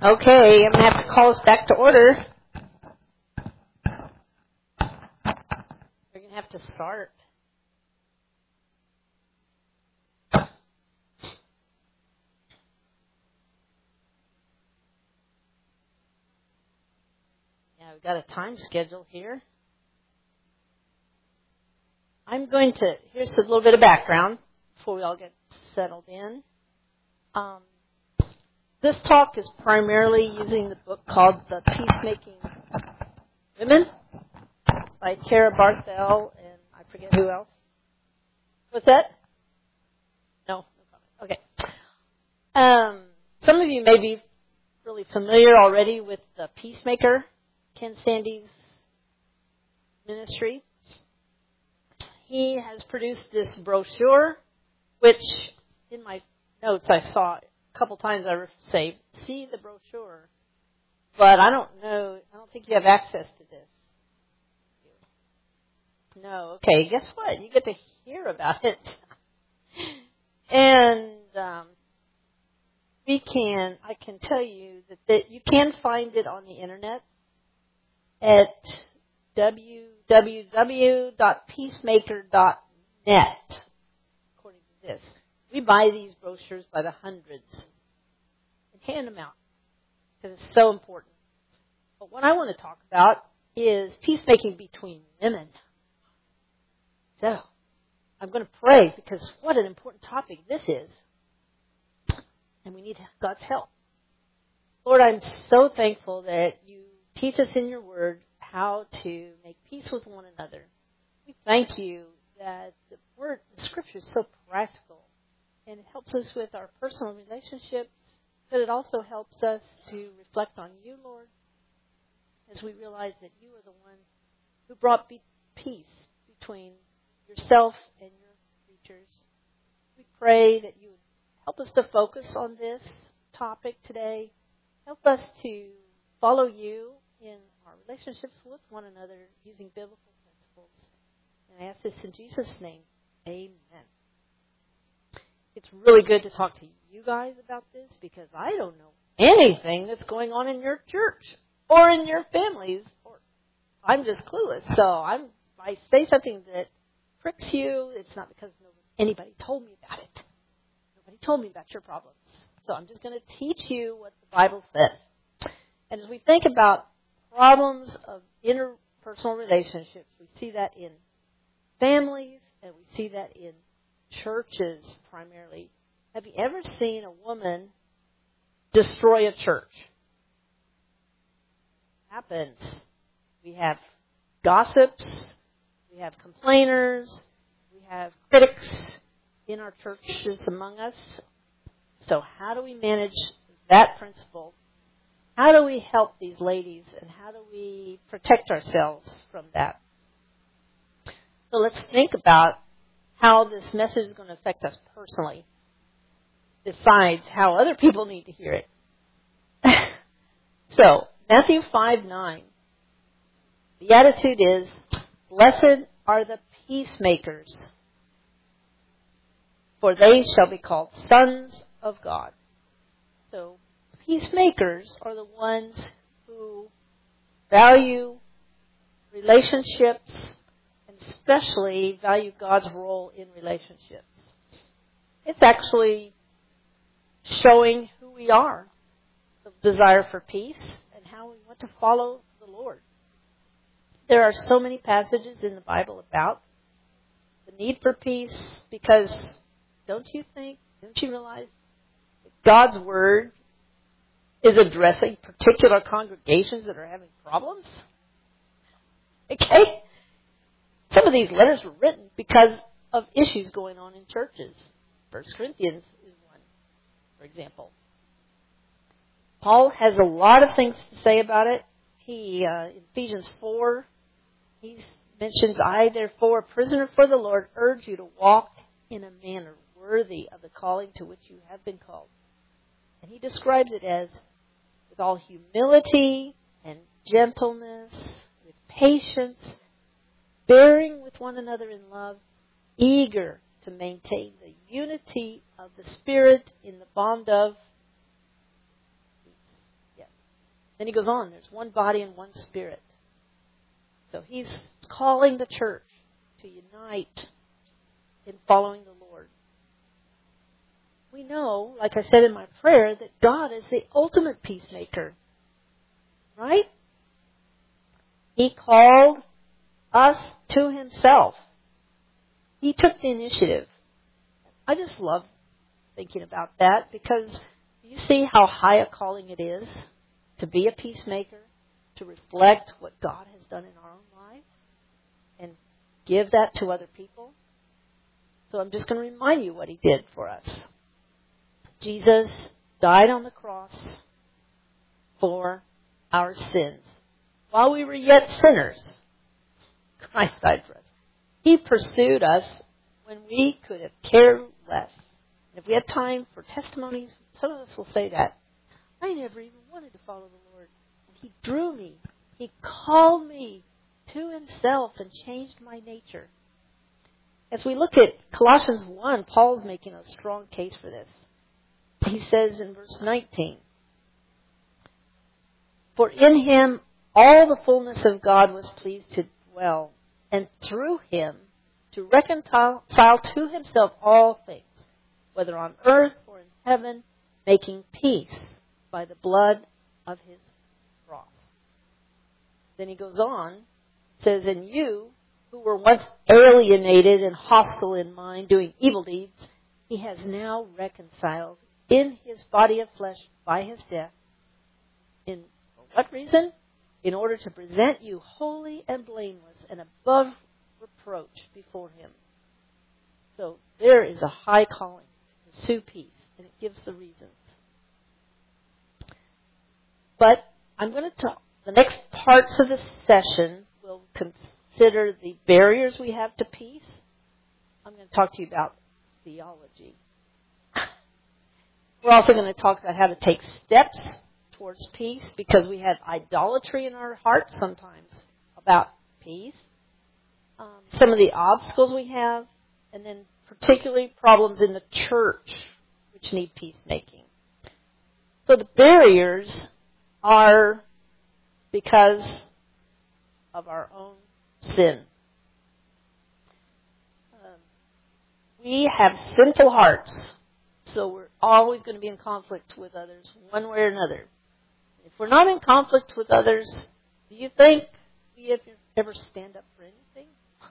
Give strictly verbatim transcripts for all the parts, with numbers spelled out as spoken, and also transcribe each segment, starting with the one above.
Okay, I'm going to have to call us back to order. We're going to have to start. Yeah, we've got a time schedule here. I'm going to, here's a little bit of background before we all get settled in. Um, this talk is primarily using the book called The Peacemaking Women by Tara Barthel and I forget who else. What's that? No, no comment. Okay. Um, some of you may be really familiar already with The Peacemaker, Ken Sande's ministry. He has produced this brochure, which in my notes I saw a couple times I say, see the brochure, but I don't know, I don't think you have access to this. No, okay, guess what? You get to hear about it. And um, we can, I can tell you that, that you can find it on the internet at w w w dot peacemaker dot net, according to this. We buy these brochures by the hundreds and hand them out because it's so important. But what I want to talk about is peacemaking between women. So, I'm going to pray because what an important topic this is. And we need God's help. Lord, I'm so thankful that you teach us in your word how to make peace with one another. We thank you that the word, the scripture is so practical. And it helps us with our personal relationships, but it also helps us to reflect on you, Lord, as we realize that you are the one who brought be- peace between yourself and your creatures. We pray that you would help us to focus on this topic today. Help us to follow you in our relationships with one another using biblical principles. And I ask this in Jesus' name. Amen. It's really good to talk to you guys about this because I don't know anything that's going on in your church or in your families. Or I'm just clueless. So I'm, if I say something that pricks you, it's not because anybody told me about it. Nobody told me about your problems. So I'm just going to teach you what the Bible says. And as we think about problems of interpersonal relationships, we see that in families and we see that in churches primarily. Have you ever seen a woman destroy a church? It happens. We have gossips, we have complainers, we have critics in our churches among us. So how do we manage that principle? How do we help these ladies and how do we protect ourselves from that? So let's think about how this message is going to affect us personally, besides how other people need to hear it. So, Matthew five nine. The attitude is, blessed are the peacemakers, for they shall be called sons of God. So, peacemakers are the ones who value relationships, especially value God's role in relationships. It's actually showing who we are, the desire for peace, and how we want to follow the Lord. There are so many passages in the Bible about the need for peace because don't you think, don't you realize that God's Word is addressing particular congregations that are having problems? Okay? Some of these letters were written because of issues going on in churches. First Corinthians is one, for example. Paul has a lot of things to say about it. He, uh, in Ephesians four, he mentions, I, therefore, a prisoner for the Lord, urge you to walk in a manner worthy of the calling to which you have been called. And he describes it as with all humility and gentleness, with patience, bearing with one another in love, eager to maintain the unity of the Spirit in the bond of peace. Then he goes on, there's one body and one spirit. So he's calling the church to unite in following the Lord. We know, like I said in my prayer, that God is the ultimate peacemaker. Right? He called us to himself. He took the initiative. I just love thinking about that because you see how high a calling it is to be a peacemaker, to reflect what God has done in our own lives, and give that to other people. So I'm just going to remind you what he did for us. Jesus died on the cross for our sins. While we were yet sinners, Christ died for us. He pursued us when we could have cared less. And if we had time for testimonies, some of us will say that. I never even wanted to follow the Lord. He drew me. He called me to himself and changed my nature. As we look at Colossians one, Paul's making a strong case for this. He says in verse nineteen, "For in him all the fullness of God was pleased to dwell, and through him to reconcile to himself all things, whether on earth or in heaven, making peace by the blood of his cross." Then he goes on, says, "And you, who were once alienated and hostile in mind, doing evil deeds, he has now reconciled in his body of flesh by his death. In for what reason? In order to present you holy and blameless and above reproach before him." So there is a high calling to pursue peace, and it gives the reasons. But I'm going to talk, the next parts of this session will consider the barriers we have to peace. I'm going to talk to you about theology. We're also going to talk about how to take steps towards peace, because we have idolatry in our hearts sometimes about peace. Um, some of the obstacles we have, and then particularly problems in the church which need peacemaking. So the barriers are because of our own sin. Um, we have sinful hearts, so we're always going to be in conflict with others one way or another. If we're not in conflict with others, do you think we ever stand up for anything?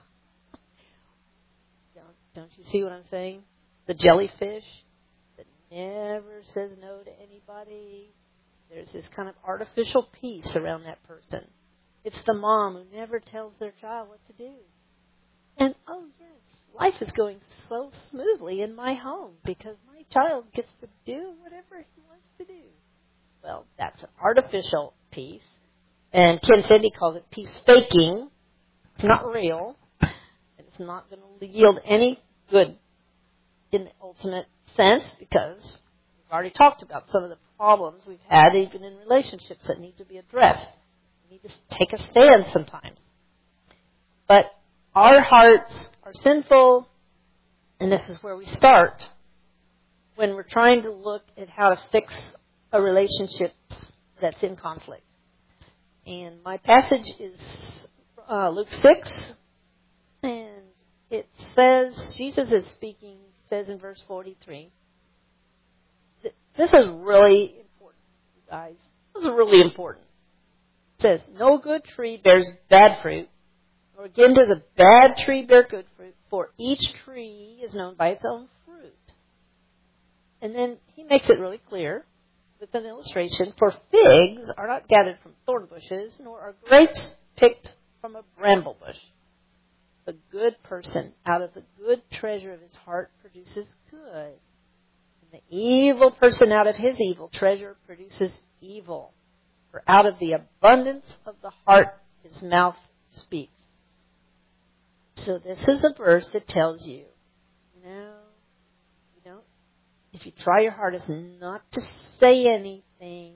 don't, don't you see what I'm saying? The jellyfish that never says no to anybody. There's this kind of artificial peace around that person. It's the mom who never tells their child what to do. And, oh, yes, life is going so smoothly in my home because my child gets to do whatever he wants to do. Well, that's an artificial peace. And Ken Cindy calls it peace faking. It's not real. And it's not going to yield any good in the ultimate sense, because we've already talked about some of the problems we've had even in relationships that need to be addressed. We need to take a stand sometimes. But our hearts are sinful, and this is where we start when we're trying to look at how to fix a relationship that's in conflict. And my passage is uh, Luke six, and it says, Jesus is speaking, says in verse forty-three, this is really important, you guys. This is really important. It says, "No good tree bears bad fruit, nor again does a bad tree bear good fruit, for each tree is known by its own fruit." And then he makes it really clear with an illustration, "For figs are not gathered from thorn bushes, nor are grapes picked from a bramble bush. The good person out of the good treasure of his heart produces good. And the evil person out of his evil treasure produces evil. For out of the abundance of the heart his mouth speaks." So this is a verse that tells you, you know, you know, if you try your hardest not to say anything,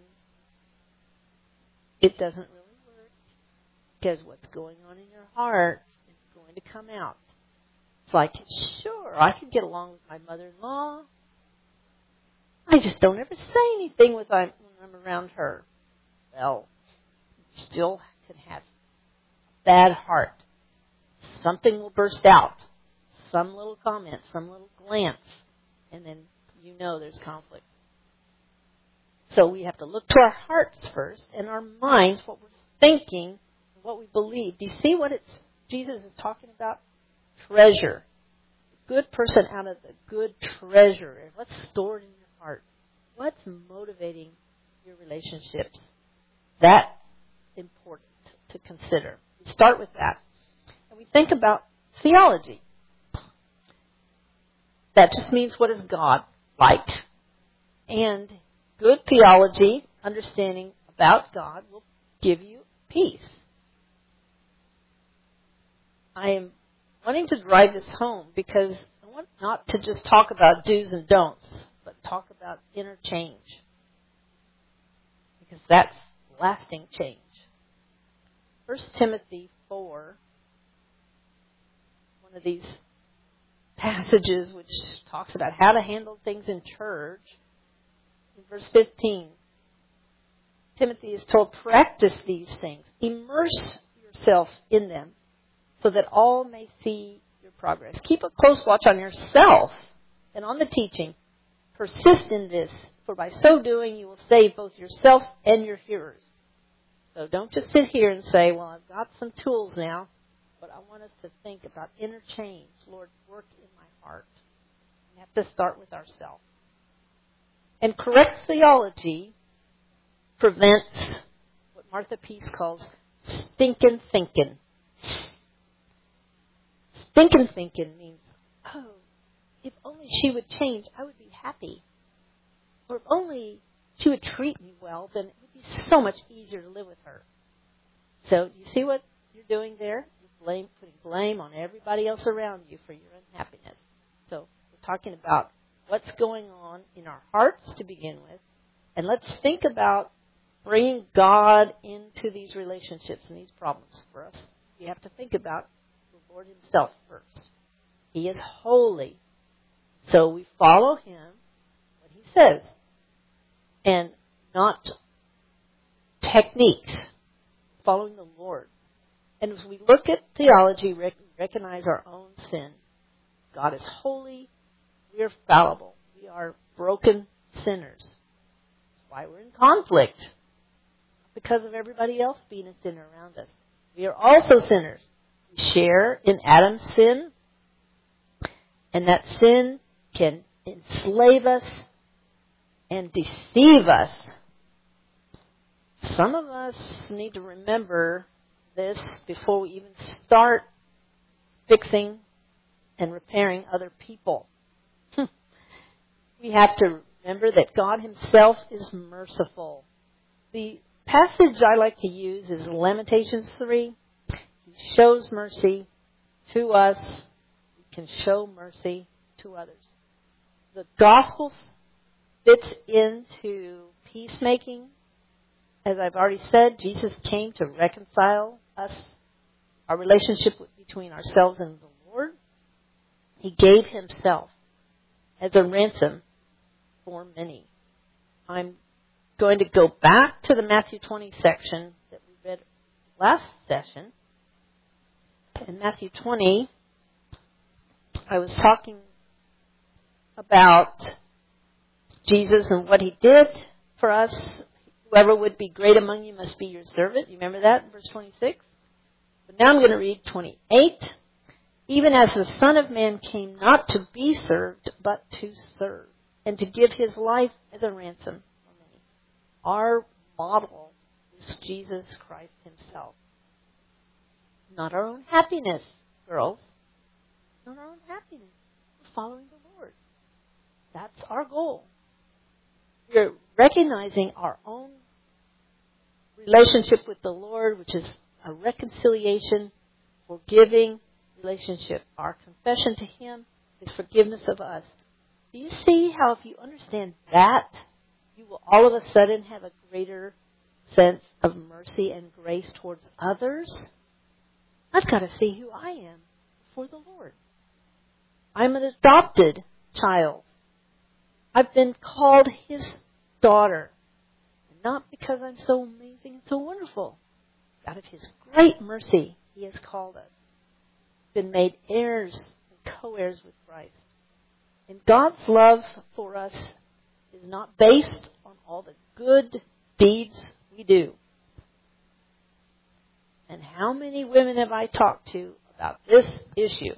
it doesn't really work, because what's going on in your heart is going to come out. It's like, sure, I could get along with my mother-in-law. I just don't ever say anything with when I'm around her. well. You still can have a bad heart. Something will burst out. Some little comment, some little glance, and then you know there's conflict. So we have to look to our hearts first and our minds, what we're thinking, what we believe. Do you see what it's Jesus is talking about? Treasure. Good person out of the good treasure. What's stored in your heart? What's motivating your relationships? That's important to consider. We start with that. And we think about theology. That just means, what is God like? And good theology, understanding about God, will give you peace. I am wanting to drive this home because I want not to just talk about do's and don'ts, but talk about inner change. Because that's lasting change. First Timothy four, one of these passages which talks about how to handle things in church. In verse fifteen, Timothy is told, practice these things. Immerse yourself in them so that all may see your progress. Keep a close watch on yourself and on the teaching. Persist in this, for by so doing you will save both yourself and your hearers. So don't just sit here and say, well, I've got some tools now, but I want us to think about inner change. Lord, work in my heart. We have to start with ourselves. And correct theology prevents what Martha Peace calls stinking thinking. Stinking thinking means, oh, if only she would change, I would be happy. Or if only she would treat me well, then it would be so much easier to live with her. So, do you see what you're doing there? You're blame, putting blame on everybody else around you for your unhappiness. So, we're talking about what's going on in our hearts to begin with. And let's think about bringing God into these relationships and these problems for us. We have to think about the Lord himself first. He is holy. So we follow him, what he says, and not techniques, following the Lord. And as we look at theology, we recognize our own sin. God is holy. We are fallible. We are broken sinners. That's why we're in conflict. Not because of everybody else being a sinner around us. We are also sinners. We share in Adam's sin. And that sin can enslave us and deceive us. Some of us need to remember this before we even start fixing and repairing other people. We have to remember that God himself is merciful. The passage I like to use is Lamentations three. He shows mercy to us. We can show mercy to others. The gospel fits into peacemaking. As I've already said, Jesus came to reconcile us, our relationship between ourselves and the Lord. He gave himself as a ransom for many. I'm going to go back to the Matthew twenty section that we read last session. In Matthew twenty, I was talking about Jesus and what he did for us. Whoever would be great among you must be your servant. You remember that in verse twenty-six? But now I'm going to read twenty-eight. Even as the Son of Man came not to be served, but to serve, and to give his life as a ransom for many. Our model is Jesus Christ himself. Not our own happiness, girls. Not our own happiness. We're following the Lord. That's our goal. We're recognizing our own relationship with the Lord, which is a reconciliation, forgiving relationship. Our confession to him is forgiveness of us. Do you see how if you understand that, you will all of a sudden have a greater sense of mercy and grace towards others? I've got to see who I am before the Lord. I'm an adopted child. I've been called his daughter. Not because I'm so amazing amazing and so wonderful. Out of His great mercy, He has called us, been made heirs and co-heirs with Christ. And God's love for us is not based on all the good deeds we do. And how many women have I talked to about this issue?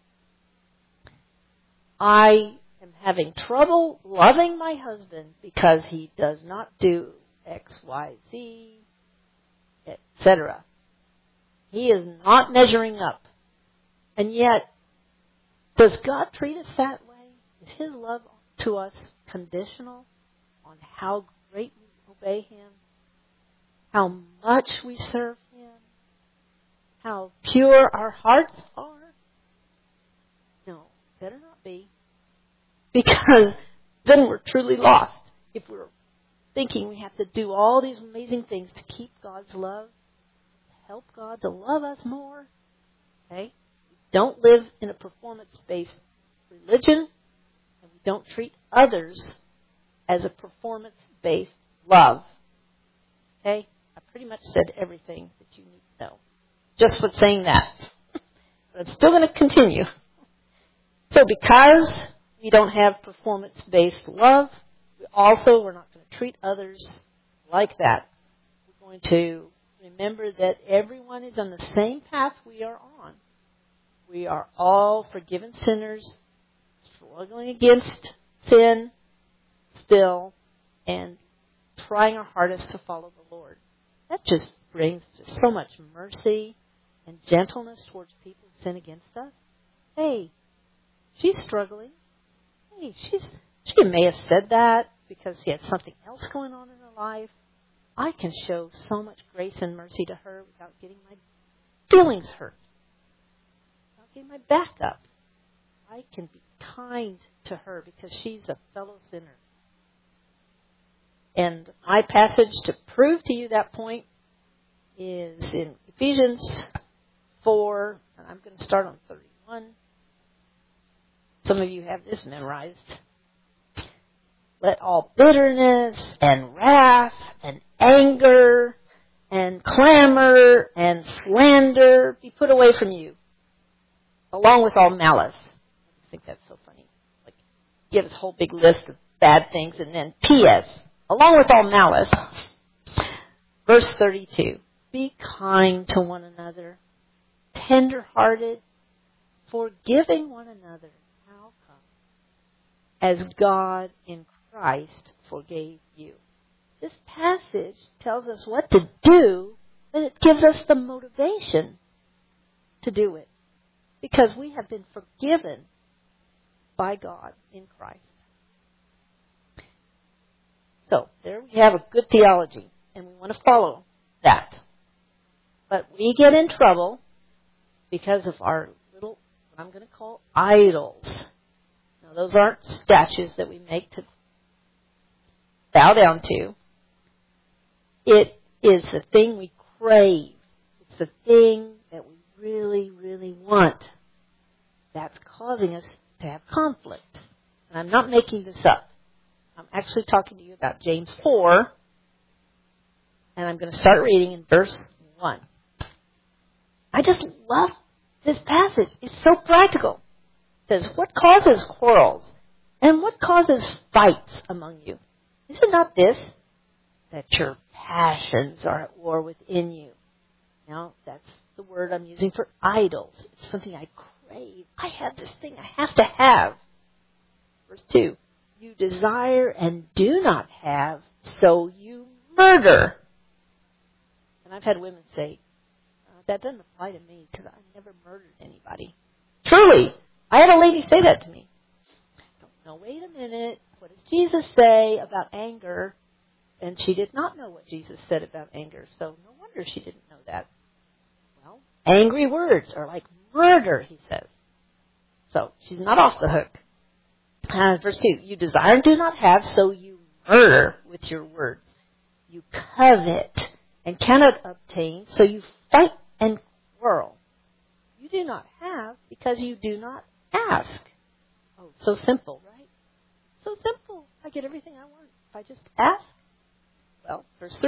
I am having trouble loving my husband because he does not do X, Y, Z, et cetera. He is not measuring up. And yet, does God treat us that way? Is His love to us conditional on how great we obey Him? How much we serve Him? How pure our hearts are? No, better not be. Because then we're truly lost. If we're thinking we have to do all these amazing things to keep God's love, to help God to love us more, okay? We don't live in a performance-based religion, and we don't treat others as a performance-based love. Okay? I pretty much said everything that you need to know, just with saying that. But I'm still going to continue. So because we don't have performance-based love, we also, we're not going to treat others like that. We're going to remember that everyone is on the same path we are on. We are all forgiven sinners, struggling against sin still, and trying our hardest to follow the Lord. That just brings just so much mercy and gentleness towards people who sin against us. Hey, she's struggling. Hey, she's she may have said that because she had something else going on in her life. I can show so much grace and mercy to her without getting my feelings hurt, without getting my back up. I can be kind to her because she's a fellow sinner. And my passage to prove to you that point is in Ephesians four, and I'm going to start on thirty-one. Some of you have this memorized. Let all bitterness and wrath and anger and clamor and slander be put away from you, along with all malice. I think that's so funny. Like, give us a whole big list of bad things, and then P S, along with all malice. Verse thirty-two, be kind to one another, tender-hearted, forgiving one another. How come? As God in Christ forgave you. This passage tells us what to do, but it gives us the motivation to do it. Because we have been forgiven by God in Christ. So, there we have a good theology, and we want to follow that. But we get in trouble because of our little, what I'm going to call idols. Now, those aren't statues that we make to bow down to. It is the thing we crave. It's the thing that we really, really want. That's causing us to have conflict. And I'm not making this up. I'm actually talking to you about James four, and I'm going to start reading in verse one. I just love this passage. It's so practical. It says, what causes quarrels and what causes fights among you? Is it not this, that your passions are at war within you? Now, that's the word I'm using for idols. It's something I crave. I have this thing I have to have. Verse two, you desire and do not have, so you murder. And I've had women say, uh, that doesn't apply to me because I never murdered anybody. Truly, I had a lady say that to me. No, wait a minute. What does Jesus say about anger? And she did not know what Jesus said about anger, so no wonder she didn't know that. Well, angry words are like murder, he says. So she's not off the hook. Uh, verse two, you desire and do not have, so you murder with your words. You covet and cannot obtain, so you fight and quarrel. You do not have because you do not ask. Oh, so simple, right? So simple. I get everything I want if I just ask. Well, verse three,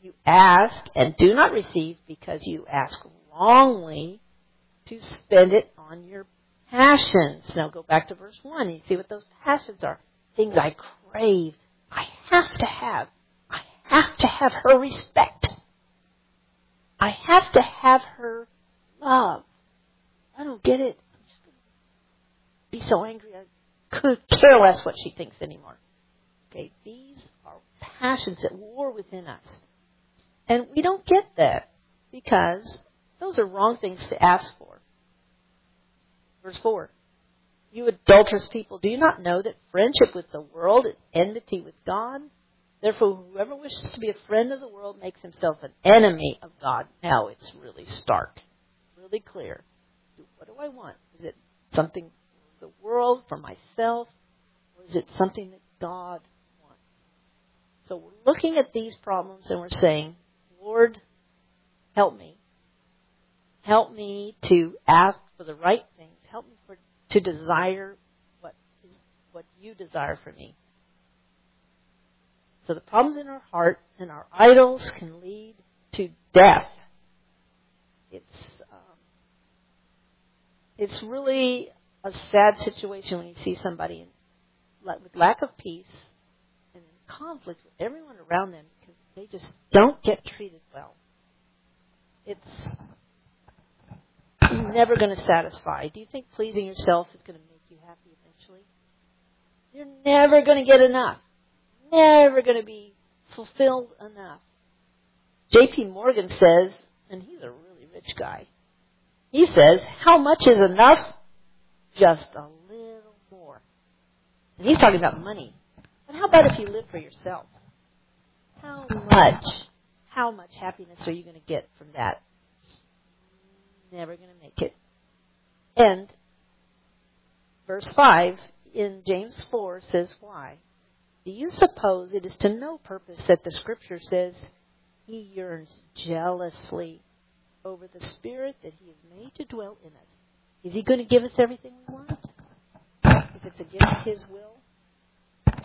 You ask and do not receive because you ask wrongly to spend it on your passions. Now go back to verse one and you see what those passions are. Things I crave. I have to have. I have to have her respect. I have to have her love. I don't get it. I'm just going to be so angry I could care less what she thinks anymore. Okay, these are passions at war within us. And we don't get that because those are wrong things to ask for. Verse four. You adulterous people, do you not know that friendship with the world is enmity with God? Therefore, whoever wishes to be a friend of the world makes himself an enemy of God. Now it's really stark, really clear. What do I want? Is it something for the world, for myself, or is it something that God wants? So we're looking at these problems and we're saying, Lord, help me. Help me to ask for the right things. Help me for, to desire what is what you desire for me. So the problems in our heart and our idols can lead to death. It's um, it's really a sad situation when you see somebody in, with lack of peace and in conflict with everyone around them because they just don't get treated well. It's never going to satisfy. Do you think pleasing yourself is going to make you happy eventually? You're never going to get enough. Never going to be fulfilled enough. J P Morgan says, and he's a really rich guy, he says, how much is enough? Just a little more. And he's talking about money. But how about if you live for yourself? How much, how much happiness are you going to get from that? Never going to make it. And verse five in James four says why? Do you suppose it is to no purpose that the Scripture says he yearns jealously over the Spirit that he has made to dwell in us? Is he going to give us everything we want? If it's against his will?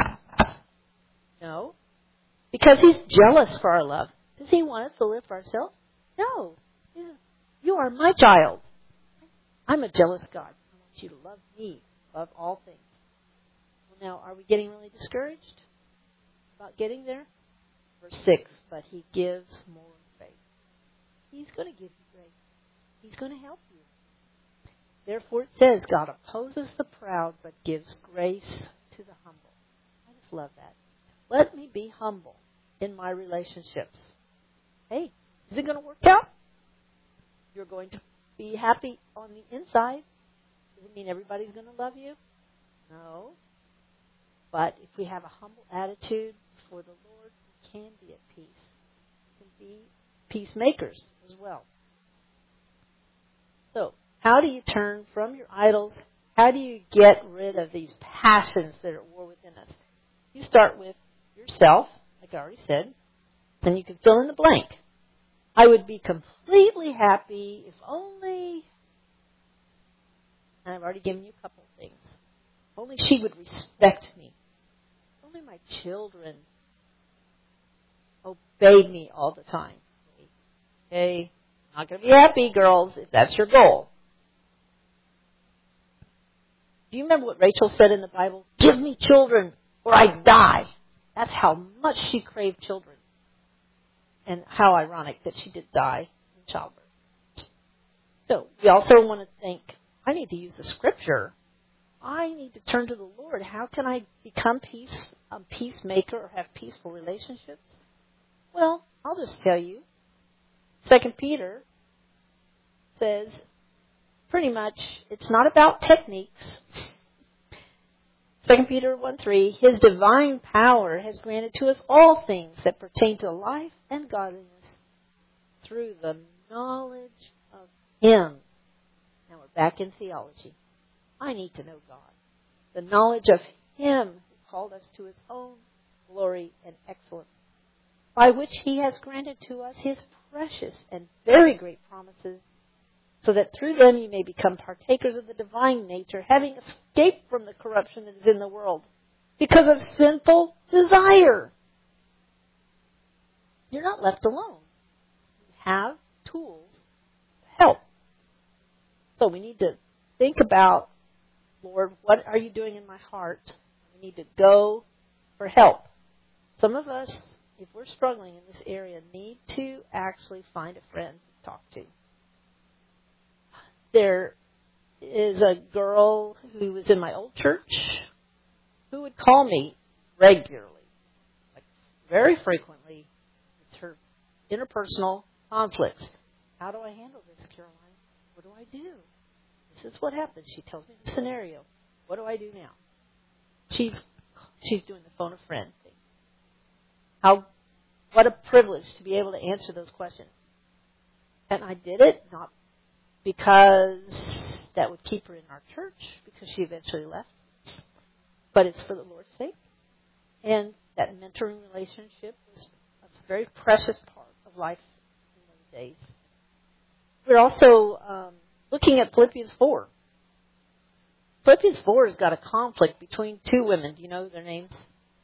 No. Because he's jealous for our love. Does he want us to live for ourselves? No. You are my child. I'm a jealous God. I want you to love me above all things. Now, are we getting really discouraged about getting there? Verse six, but he gives more grace. He's going to give you grace. He's going to help you. Therefore, it says, God opposes the proud, but gives grace to the humble. I just love that. Let me be humble in my relationships. Hey, is it going to work out? You're going to be happy on the inside. Does it mean everybody's going to love you? No. But if we have a humble attitude before the Lord, we can be at peace. We can be peacemakers as well. So, how do you turn from your idols? How do you get rid of these passions that are at war within us? You start with yourself, like I already said, and you can fill in the blank. I would be completely happy if only, and I've already given you a couple of things, if only she would respect me. Only my children obeyed me all the time. Okay? Not going to be happy, girls, if that's your goal. Do you remember what Rachel said in the Bible? Give me children or I die. That's how much she craved children. And how ironic that she did die in childbirth. So we also want to think, I need to use the Scripture. I need to turn to the Lord. How can I become peace, a peacemaker or have peaceful relationships? Well, I'll just tell you. Second Peter says, pretty much, it's not about techniques. Second Peter one three, His divine power has granted to us all things that pertain to life and godliness through the knowledge of Him. Now we're back in theology. I need to know God. The knowledge of Him who called us to His own glory and excellence, by which He has granted to us His precious and very great promises, so that through them you may become partakers of the divine nature, having escaped from the corruption that is in the world because of sinful desire. you're not left alone. You have tools to help. So we need to think about, Lord, what are you doing in my heart? We need to go for help. Some of us, if we're struggling in this area, need to actually find a friend to talk to. There is a girl who was in my old church who would call me regularly, like very frequently, with her interpersonal conflicts. How do I handle this, Caroline? What do I do? This is what happens. She tells me the scenario. What do I do now? She's she's doing the phone a friend thing. How, what a privilege to be able to answer those questions. And I did it not because that would keep her in our church, because she eventually left, but it's for the Lord's sake. And that mentoring relationship was a very precious part of life in those days. We're also um, looking at Philippians four. Philippians four has got a conflict between two women. Do you know their names?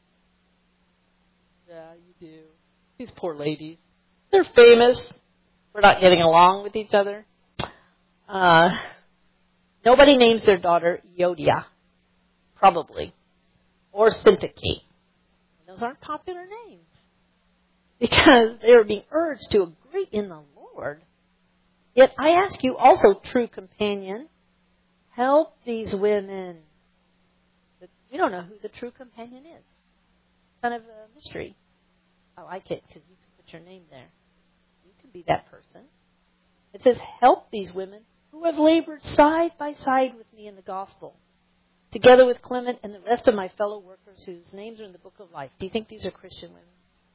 Yeah, you do. These poor ladies. They're famous for not getting along with each other. Uh, nobody names their daughter Euodia, probably, or Syntyche. Those aren't popular names because they are being urged to agree in the Lord. Yet I ask you also, true companion, help these women. We don't know who the true companion is. Kind of a mystery. I like it because you can put your name there. You can be that person. It says, help these women who have labored side by side with me in the gospel, together with Clement and the rest of my fellow workers whose names are in the book of life. Do you think these are Christian women?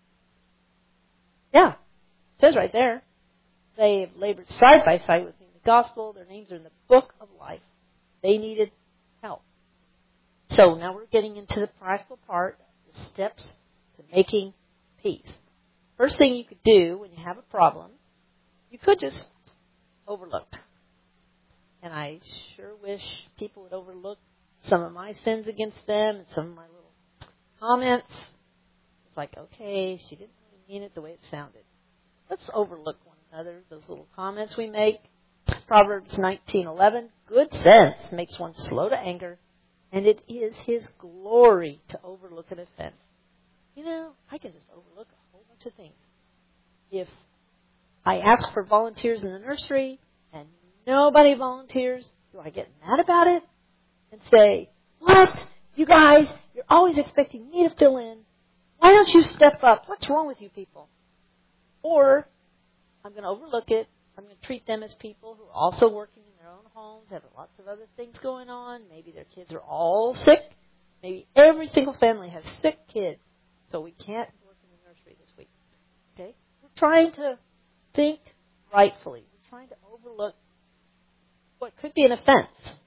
Yeah. It says right there. They have labored side by side with me in the gospel. Their names are in the book of life. They needed help. So now we're getting into the practical part, the steps to making peace. First thing you could do when you have a problem, you could just overlook. And I sure wish people would overlook some of my sins against them and some of my little comments. It's like, okay, she didn't really mean it the way it sounded. Let's overlook one another, those little comments we make. Proverbs nineteen eleven, good sense makes one slow to anger, and it is his glory to overlook an offense. You know, I can just overlook a whole bunch of things. If I ask for volunteers in the nursery and nobody volunteers, do I get mad about it and say, what? You guys, you're always expecting me to fill in. Why don't you step up? What's wrong with you people? Or I'm going to overlook it. I'm going to treat them as people who are also working in their own homes, have lots of other things going on. Maybe their kids are all sick. Maybe every single family has sick kids, so we can't work in the nursery this week. Okay? We're trying to think rightfully. We're trying to overlook what could be an offense.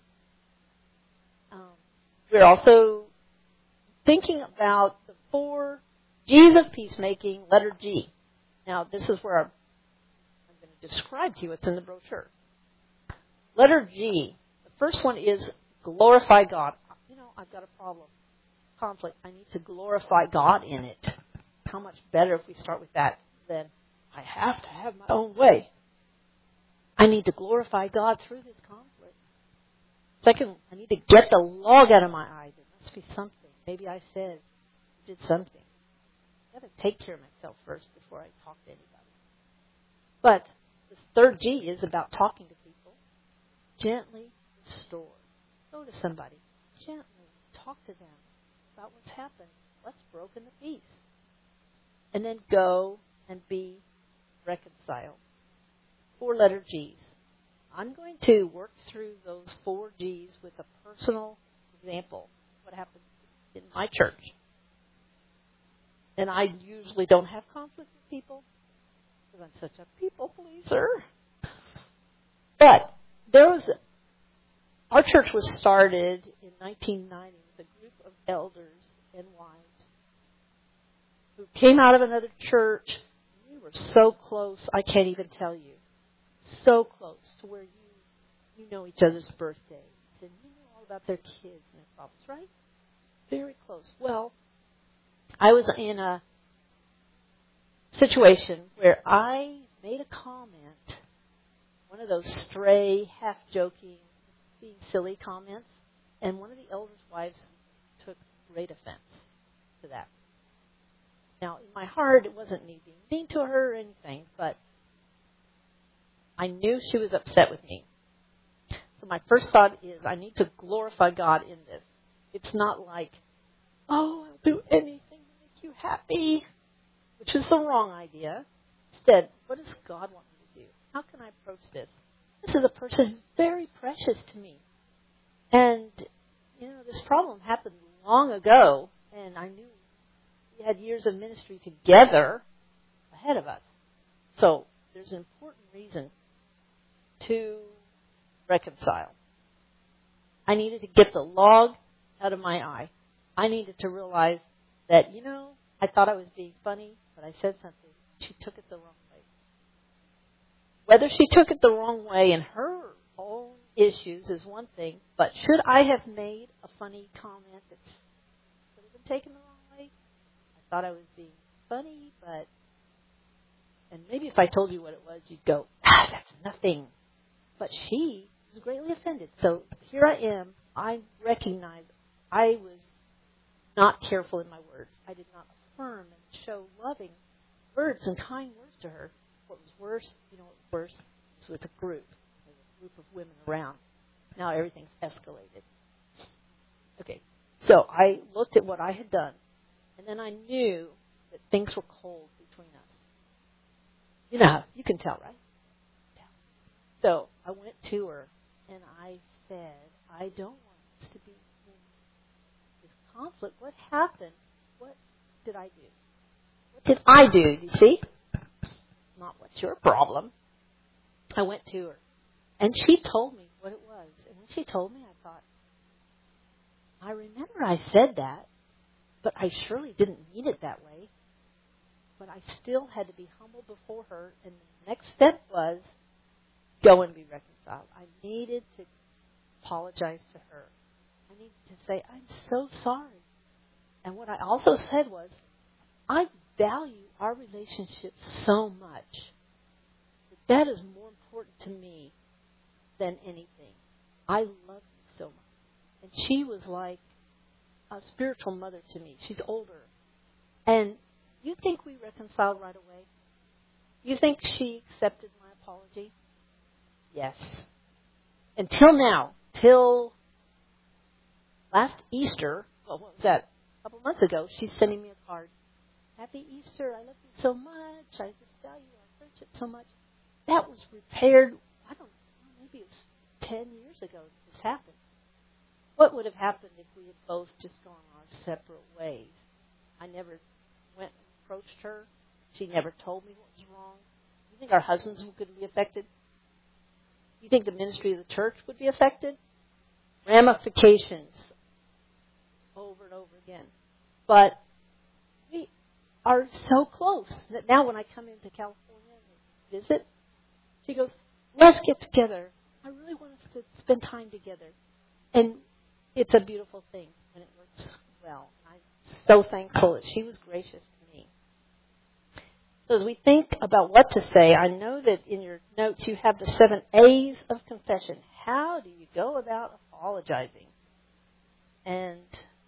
Um, we're also thinking about the four G's of peacemaking, letter G. Now, this is where I'm going to describe to you what's in the brochure. Letter G, the first one is glorify God. You know, I've got a problem, conflict. I need to glorify God in it. How much better if we start with that than I have to have my own way. I need to glorify God through this conflict. Second, I need to get the log out of my eye. There must be something. Maybe I said, did something. I've got to take care of myself first before I talk to anybody. But the third G is about talking to people. Gently restore. Go to somebody. Gently talk to them about what's happened. What's broken the peace. And then go and be reconciled. Four letter G's. I'm going to work through those four G's with a personal example. What happened in my church. And I usually don't have conflict with people because I'm such a people pleaser. But there was a, our church was started in nineteen ninety with a group of elders and wives who came out of another church. We were so close, I can't even tell you. So close to where you you know each other's birthdays and you know all about their kids and their problems, right? Very close. Well, I was in a situation where I made a comment, one of those stray, half-joking, being silly comments, and one of the elders' wives took great offense to that. Now, in my heart, it wasn't me being mean to her or anything, but I knew she was upset with me. So my first thought is, I need to glorify God in this. It's not like, oh, I'll do anything to make you happy, which is the wrong idea. Instead, what does God want me to do? How can I approach this? This is a person who's very precious to me. And, you know, this problem happened long ago, and I knew we had years of ministry together ahead of us. So there's an important reason to reconcile. I needed to get the log out of my eye. I needed to realize that, you know, I thought I was being funny, but I said something. She took it the wrong way. Whether she took it the wrong way in her own issues is one thing, but should I have made a funny comment that could have been taken the wrong way? I thought I was being funny, but, and maybe if I told you what it was, you'd go, ah, that's nothing. But she was greatly offended. So here I am. I recognize I was not careful in my words. I did not affirm and show loving words and kind words to her. What was worse, you know what was worse? It was with a group. There was a group of women around. Now everything's escalated. Okay, so I looked at what I had done, and then I knew that things were cold between us. You know, you can tell, right? So I went to her, and I said, I don't want us to be in this conflict. What happened? What did I do? What did I do, you see? Not what's your problem. I went to her, and she told me what it was. And when she told me, I thought, I remember I said that, but I surely didn't mean it that way. But I still had to be humble before her, and the next step was, go and be reconciled. I needed to apologize to her. I needed to say, I'm so sorry. And what I also said was, I value our relationship so much that that is more important to me than anything. I love you so much. And she was like a spiritual mother to me. She's older. And you think we reconciled right away? You think she accepted my apology? Yes. Until now, till last Easter, well, what was that? A couple months ago, she's sending me a card. Happy Easter, I love you so much. I just value our friendship so much. That was repaired, I don't know, maybe it was ten years ago that this happened. What would have happened if we had both just gone our separate ways? I never went and approached her. She never told me what was wrong. You think our husbands could be affected? You think the ministry of the church would be affected? Ramifications over and over again. But we are so close that now when I come into California and visit, she goes, let's get together. I really want us to spend time together. And it's a beautiful thing when it works well. I'm so thankful that she was gracious to me. So as we think about what to say, I know that in your notes you have the seven A's of confession. How do you go about apologizing? And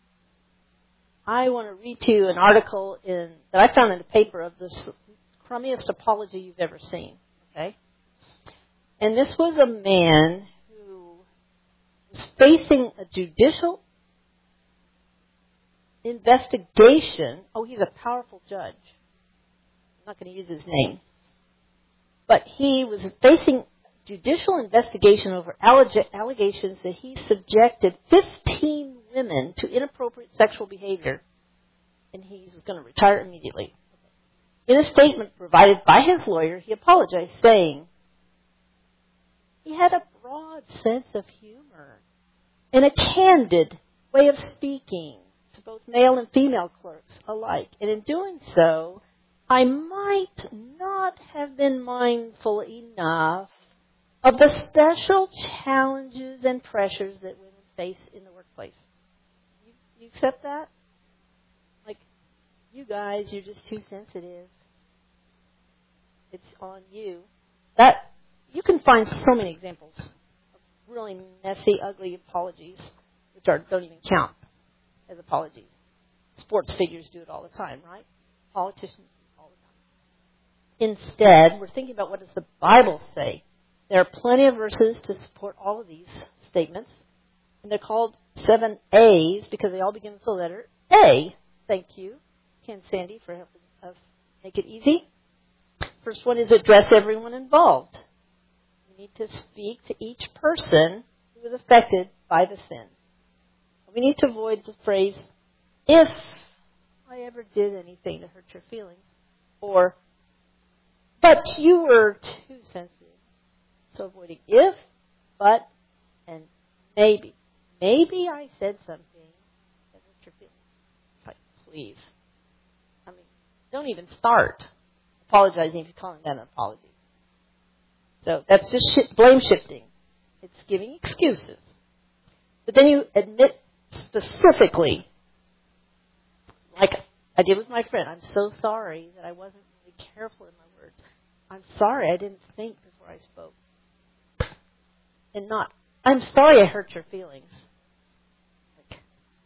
I want to read to you an article in, that I found in the paper of the crummiest apology you've ever seen. Okay? And this was a man who was facing a judicial investigation. Oh, he's a powerful judge. I'm not going to use his name. But he was facing judicial investigation over alleg- allegations that he subjected fifteen women to inappropriate sexual behavior, and he's going to retire immediately. In a statement provided by his lawyer, he apologized, saying he had a broad sense of humor and a candid way of speaking to both male and female clerks alike. And in doing so, I might not have been mindful enough of the special challenges and pressures that women face in the workplace. You, you accept that? Like, you guys, you're just too sensitive. it's on you. That you can find so many examples of really messy, ugly apologies, which are don't even count as apologies. Sports figures do it all the time, right? Politicians do it all the time. Instead, we're thinking about what does the Bible say. There are plenty of verses to support all of these statements, and they're called seven A's because they all begin with the letter A. Thank you, Ken Sandy, for helping us make it easy. First one is address everyone involved. We need to speak to each person who was affected by the sin. We need to avoid the phrase, if I ever did anything to hurt your feelings, or, but you were too sensitive. So avoiding if, but, and maybe. Maybe I said something that hurt your feelings. It's like, please. I mean, don't even start apologizing if you're calling that an apology. So that's just sh- blame shifting. It's giving excuses. But then you admit specifically, like I did with my friend, I'm so sorry that I wasn't really careful in my words. I'm sorry I didn't think before I spoke. And not, I'm sorry I hurt your feelings. Like,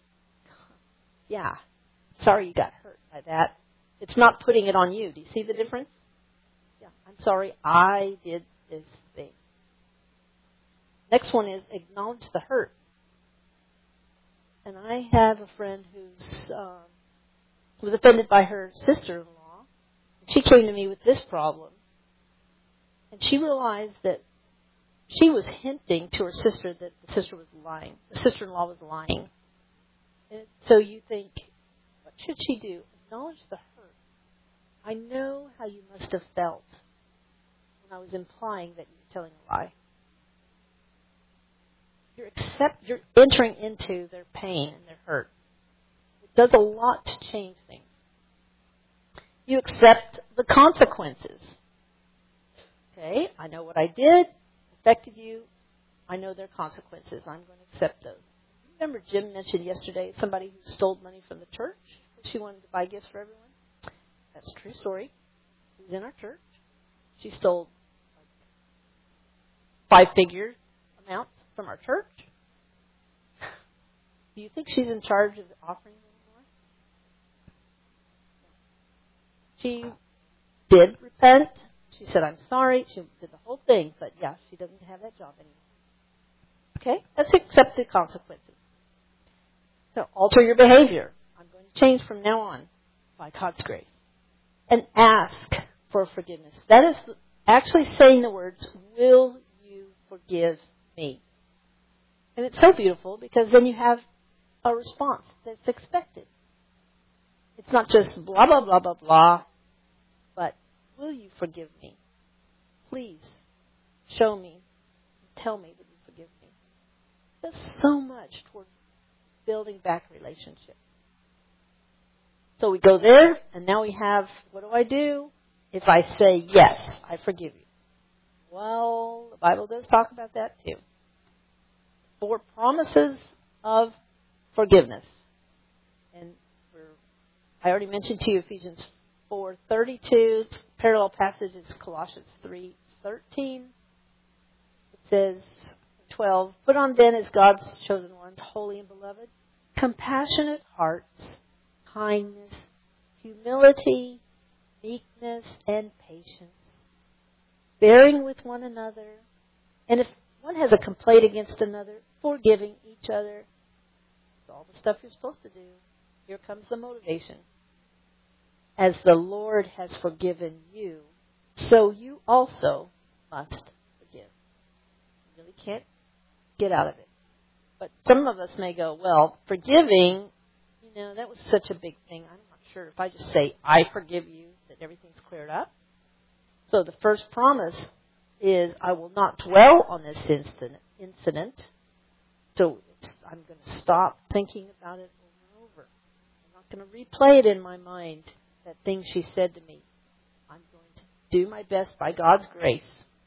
yeah, sorry you got hurt by that. It's not putting it on you. Do you see the difference? Yeah, I'm sorry I did this thing. Next one is acknowledge the hurt. And I have a friend who's um, was offended by her sister-in-law. She came to me with this problem. And she realized that she was hinting to her sister that the sister was lying. The sister-in-law was lying. And so you think, what should she do? Acknowledge the hurt. I know how you must have felt when I was implying that you were telling a lie. You're accept, you're entering into their pain and their hurt. It does a lot to change things. You accept the consequences. Okay, I know what I did affected you. I know their consequences. I'm going to accept those. Remember Jim mentioned yesterday somebody who stole money from the church because she wanted to buy gifts for everyone? That's a true story. She was in our church. She stole like five-figure amounts from our church. Do you think she's in charge of the offering anymore? She did repent. She said, I'm sorry. She did the whole thing. But, yeah, she doesn't have that job anymore. Okay? Let's accept the consequences. So, alter your behavior. I'm going to change from now on by God's grace. And ask for forgiveness. That is actually saying the words, will you forgive me? And it's so beautiful because then you have a response that's expected. It's not just blah, blah, blah, blah, blah, but will you forgive me? Please show me, tell me that you forgive me. There's so much toward building back a relationship. So we go there, and now we have, what do I do if I say, yes, I forgive you? Well, the Bible does talk about that too. Four promises of forgiveness. And we're, I already mentioned to you Ephesians four thirty-two. Parallel passage is Colossians three thirteen. It says, twelve, put on then as God's chosen ones, holy and beloved, compassionate hearts, kindness, humility, meekness, and patience, bearing with one another, and if one has a complaint against another, forgiving each other. It's all the stuff you're supposed to do. Here comes the motivation. As the Lord has forgiven you, so you also must forgive. You really can't get out of it. But some of us may go, well, forgiving, you know, that was such a big thing. I'm not sure if I just say, I forgive you, that everything's cleared up. So the first promise is, I will not dwell on this incident. So I'm going to stop thinking about it over and over. I'm not going to replay it in my mind, that thing she said to me. I'm going to do my best by God's grace.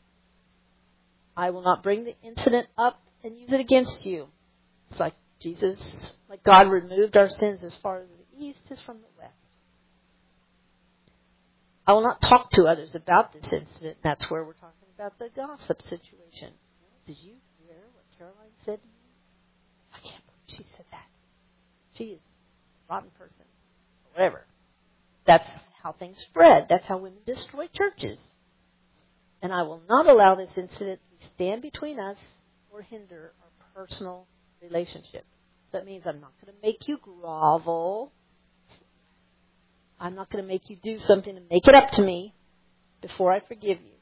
I will not bring the incident up and use it against you. It's like Jesus, like God removed our sins as far as the east is from the west. I will not talk to others about this incident. That's where we're talking about the gossip situation. Did you hear what Caroline said to you? I can't believe she said that. She is a rotten person. Whatever. That's how things spread. That's how women destroy churches. And I will not allow this incident to stand between us or hinder our personal relationship. So that means I'm not going to make you grovel. I'm not going to make you do something to make it up to me before I forgive you.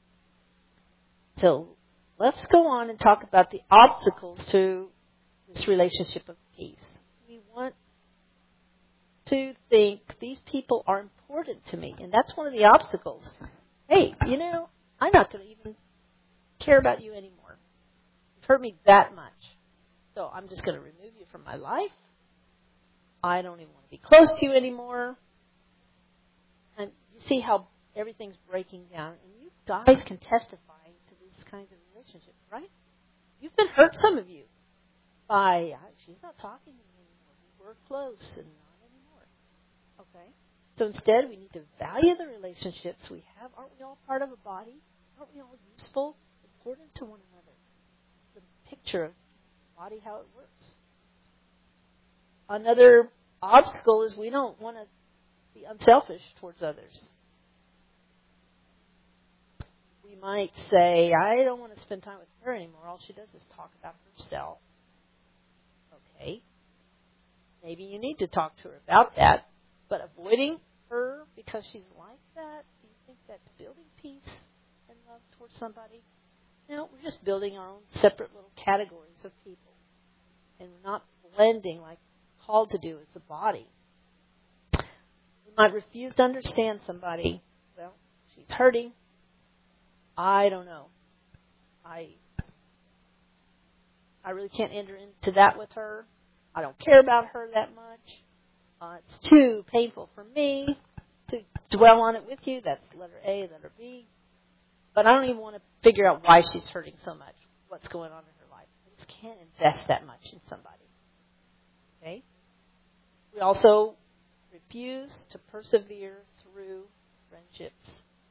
So let's go on and talk about the obstacles to this relationship of peace. We want to think these people are important to me, and that's one of the obstacles. Hey, you know, I'm not going to even care about you anymore. You've hurt me that much. So I'm just going to remove you from my life. I don't even want to be close to you anymore. And you see how everything's breaking down. And you guys can testify to these kinds of relationships, right? You've been hurt, some of you, by, she's not talking to me anymore. We were close and not anymore. Okay? So instead, we need to value the relationships we have. Aren't we all part of a body? Aren't we all useful, important to one another? The picture of the body, how it works. Another obstacle is we don't want to be unselfish towards others. We might say, I don't want to spend time with her anymore. All she does is talk about herself. Okay. Maybe you need to talk to her about that. But avoiding her because she's like that, do you think that's building peace and love towards somebody? No, we're just building our own separate little categories of people. And we're not blending like we're called to do as the body. We might refuse to understand somebody. Well, she's hurting. I don't know. I I really can't enter into that with her. I don't care about her that much. Uh, it's too painful for me to dwell on it with you. That's letter A, letter B. But I don't even want to figure out why she's hurting so much, what's going on in her life. I just can't invest that much in somebody. Okay? We also refuse to persevere through friendships.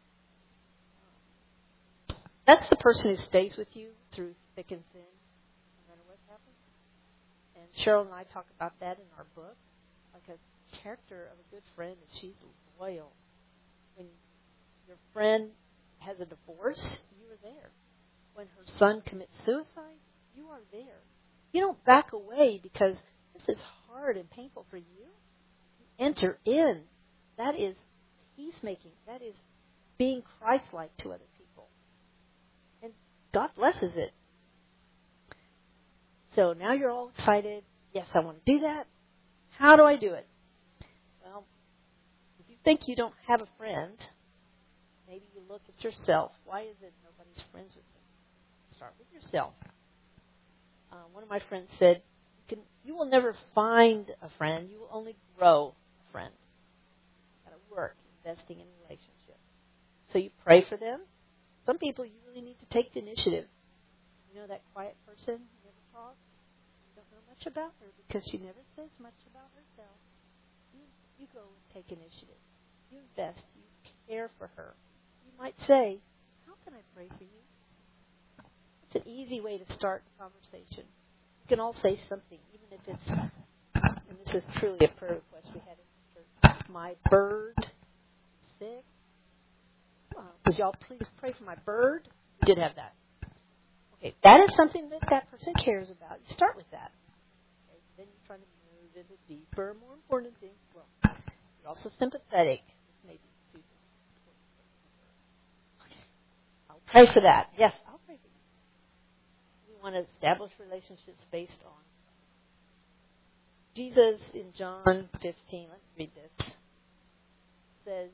That's the person who stays with you through thick and thin, no matter what happens. And Cheryl and I talk about that in our book. Like a character of a good friend is she's loyal. When your friend has a divorce, you are there. When her son commits suicide, you are there. You don't back away because this is hard and painful for you. You enter in. That is peacemaking. That is being Christ-like to other people. And God blesses it. So now you're all excited. Yes, I want to do that. How do I do it? Well, if you think you don't have a friend, maybe you look at yourself. Why is it nobody's friends with me? Start with yourself. Uh, one of my friends said, you, can, you will never find a friend. You will only grow a friend. You've got to work, investing in a relationship. So you pray for them. Some people you really need to take the initiative. You know that quiet person who never talks? Don't know much about her because she never says much about herself. You, you go and take initiative. You invest. You care for her. You might say, how can I pray for you? It's an easy way to start a conversation. You can all say something, even if it's, and this is truly a prayer request we had in the church. My bird is sick. Uh, would y'all please pray for my bird? We did have that. Okay, that is something that that person cares about. You start with that. Okay, then you're trying to move into deeper, more important things. Well, you're also sympathetic. Maybe too important. Okay, I'll pray for that. Yes, I'll pray for you. We want to establish relationships based on Jesus in John fifteen. Let's read this. Says,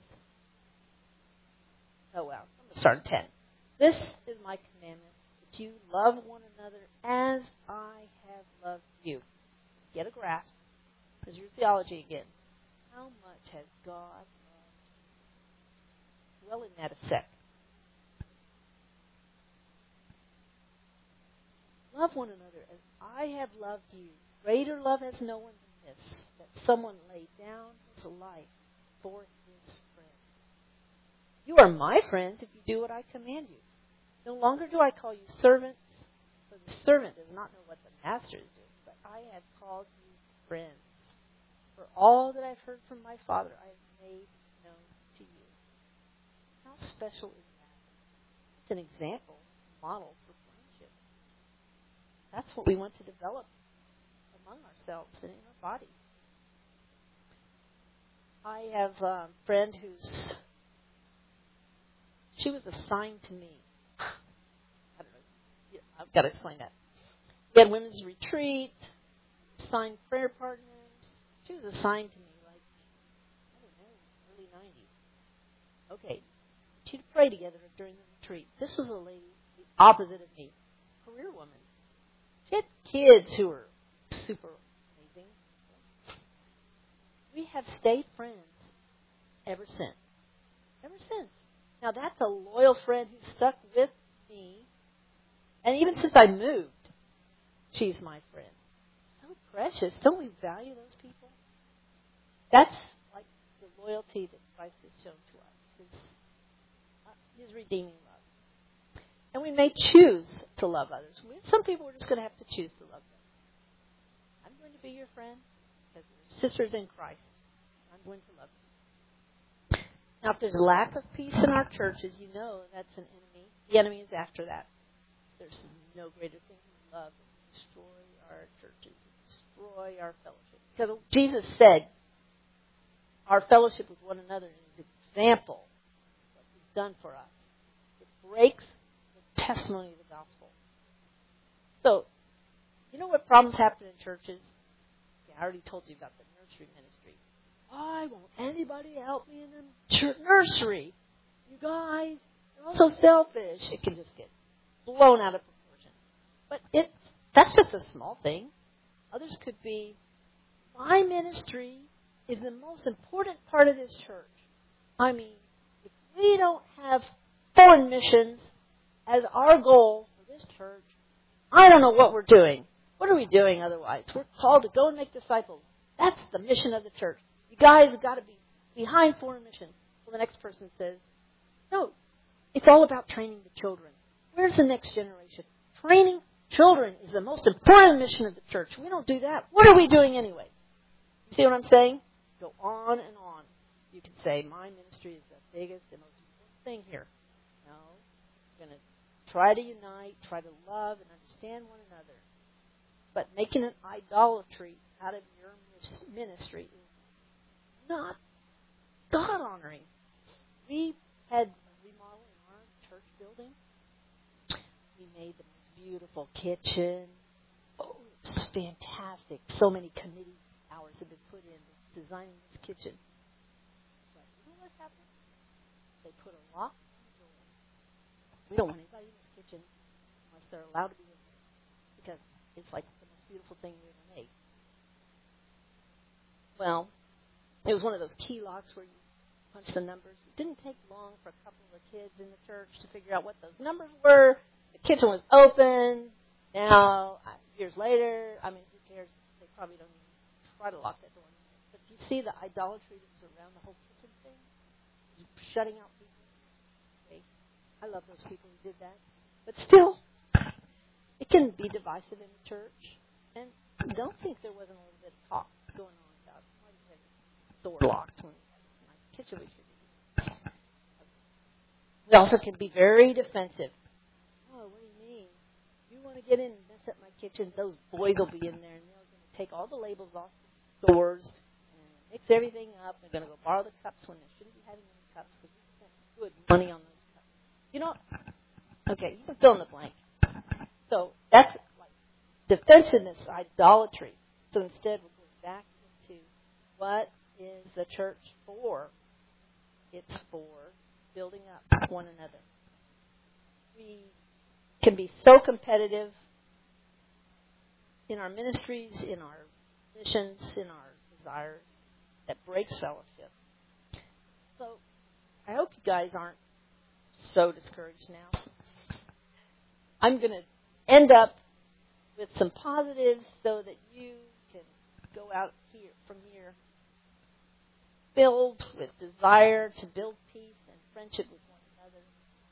oh wow, I'm going to start at ten. This is my commandment. You love one another as I have loved you. Get a grasp. This is your theology again. How much has God loved you? Dwell in that a sec. Love one another as I have loved you. Greater love has no one than this, that someone laid down his life for his friends. You are my friends if you do what I command you. No longer do I call you servants, for the servant does not know what the master is doing, but I have called you friends. For all that I've heard from my Father, I have made known to you. How special is that? It's an example, model for friendship. That's what we want to develop among ourselves and in our body. I have a friend who's, she was assigned to me. I don't know. I've got to explain that. We had women's retreat, assigned prayer partners. She was assigned to me like, I don't know, early nineties. Okay. She'd pray together during the retreat. This was a lady, the opposite of me, career woman. She had kids who were super amazing. We have stayed friends ever since. Ever since. Now, that's a loyal friend who stuck with me. And even since I moved, she's my friend. So precious. Don't we value those people? That's like the loyalty that Christ has shown to us. His, uh, his redeeming love. And we may choose to love others. Some people are just going to have to choose to love them. I'm going to be your friend because we're sisters in Christ. I'm going to love you. Now, if there's lack of peace in our churches, you know that's an enemy. The enemy is after that. There's no greater thing than love than destroy our churches, destroy our fellowship. Because Jesus said, our fellowship with one another is an example of what He's done for us. It breaks the testimony of the gospel. So, you know what problems happen in churches? Yeah, I already told you about the nursery ministry. Why won't anybody help me in the church nursery? You guys, you're all so selfish. It can just get blown out of proportion. But it that's just a small thing. Others could be, my ministry is the most important part of this church. I mean, if we don't have foreign missions as our goal for this church, I don't know what we're doing. What are we doing otherwise? We're called to go and make disciples. That's the mission of the church. You guys have got to be behind foreign missions. Well, the next person says, no, it's all about training the children. Where's the next generation? Training children is the most important mission of the church. We don't do that. What are we doing anyway? You see what I'm saying? Go on and on. You can say, my ministry is the biggest and most important thing here. No. We're going to try to unite, try to love and understand one another. But making an idolatry out of your ministry is not God-honoring. We had a remodel in our church building. We made the most beautiful kitchen. Oh, it was fantastic. So many committee hours have been put in designing this kitchen. But you know what happened? They put a lock on the door. We don't want anybody in this kitchen unless they're allowed to be in there. Because it's like the most beautiful thing we ever made. Well, it was one of those key locks where you punch the numbers. It didn't take long for a couple of the kids in the church to figure out what those numbers were. The kitchen was open. Now, years later, I mean, who cares? They probably don't even try to lock that door. But you see the idolatry that was around the whole kitchen thing? Shutting out people. Okay. I love those people who did that. But still, it can be divisive in the church. And don't think there wasn't a little bit of talk going on about why you had the door locked when my kitchen was shut. We also can be very defensive. Oh, what do you mean? You want to get in and mess up my kitchen? Those boys will be in there and they're going to take all the labels off the doors and mix everything up. They're going to go borrow the cups when they shouldn't be having any cups because we spent good money on those cups. You know, okay, you can fill in the blank. So that's like defensiveness, idolatry. So instead, we're going back into what is the church for? It's for building up one another. We can be so competitive in our ministries, in our missions, in our desires, that breaks fellowship. So I hope you guys aren't so discouraged now. I'm going to end up with some positives so that you can go out here from here filled with desire to build peace and friendship with one another.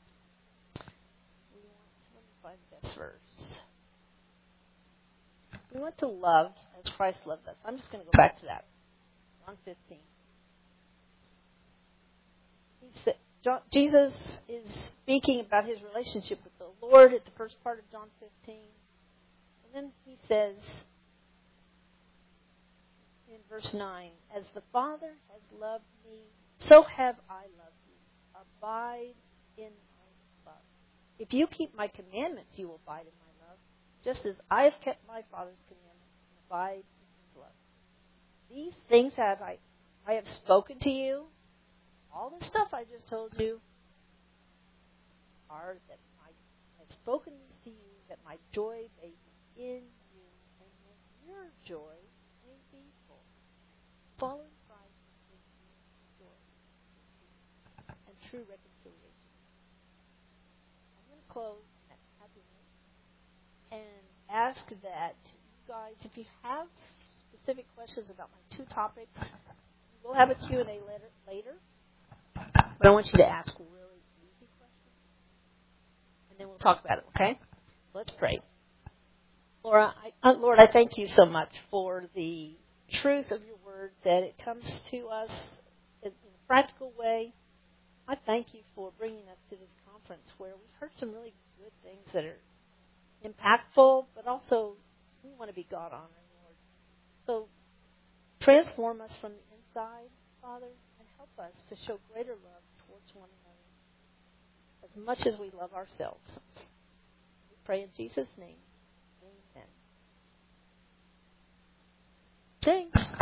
We want, let me find the best verse. We want to love as Christ loved us. I'm just going to go back to that. John fifteen. He said, John, Jesus is speaking about his relationship with the Lord at the first part of John fifteen. And then he says in verse nine, as the Father has loved me, so have I loved you. Abide in my love. If you keep my commandments, you will abide in my love, just as I have kept my Father's commandments and abide in his love. These things have I, I have spoken to you. All the stuff I just told you are that I have spoken this to you, that my joy may be in you, and that your joy may be full. Following Christ is joy and true reconciliation. I'm going to close at happy note and ask that you guys, if you have specific questions about my two topics, we'll have a Q and A later. later. But I want you to ask really easy questions, and then we'll talk about it, okay? Let's pray. Laura, I, uh, Lord, I thank you so much for the truth of your word, that it comes to us in, in a practical way. I thank you for bringing us to this conference where we've heard some really good things that are impactful, but also we want to be God-honoring, Lord. So transform us from the inside, Father, and help us to show greater love towards one another as much as we love ourselves. We pray in Jesus' name. Amen. Thanks.